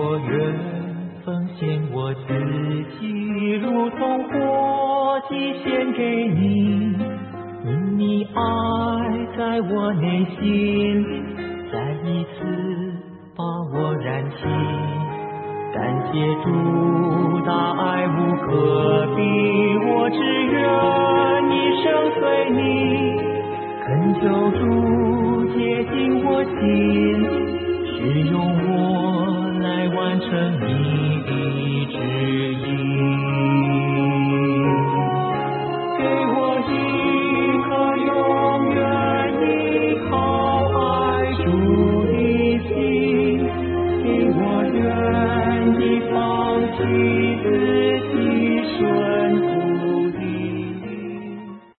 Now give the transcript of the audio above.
我愿奉献我自己，如同活祭献给你。因你爱在我内心，再一次把我燃起。感谢主大爱无可比，我只愿一生随你。恳求主洁净我心，使用我来完成你的旨意。给我一颗永远依靠爱主的心，给我愿意放弃自己顺